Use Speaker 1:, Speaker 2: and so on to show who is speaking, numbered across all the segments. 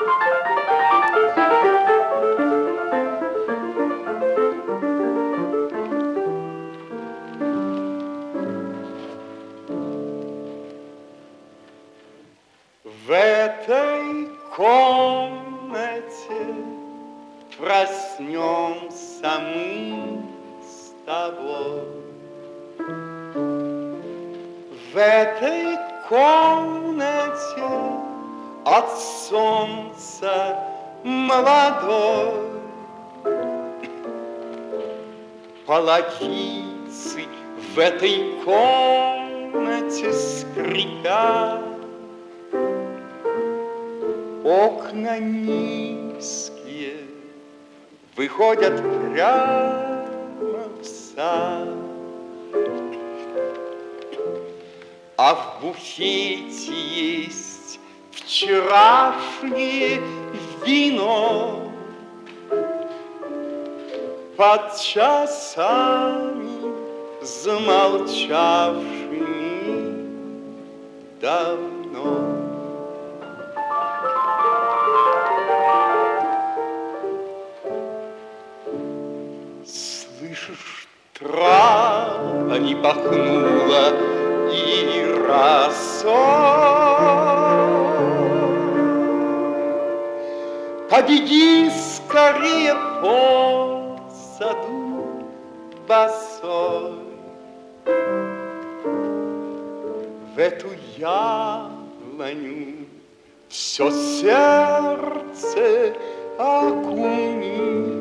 Speaker 1: В этой комнате проснемся мы с тобой. В этой комнате от солнца молодой половицы в этой комнате скрипят. Окна низкие выходят прямо в сад, а в буфете есть вчерашнее вино. Под часами замолчавшими давно. Слышишь, трава не пахнула и росой. Побеги скорее по саду босой. В эту яблоню все сердце окуни.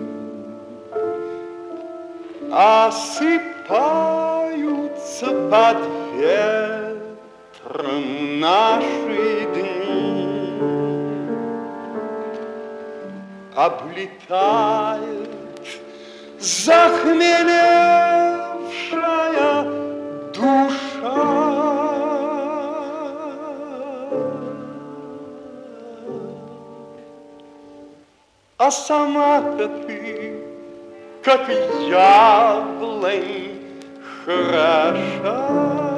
Speaker 1: Осыпаются под ветром наши дни, облетает захмелевшая душа. А сама-то ты, как яблонь, хороша.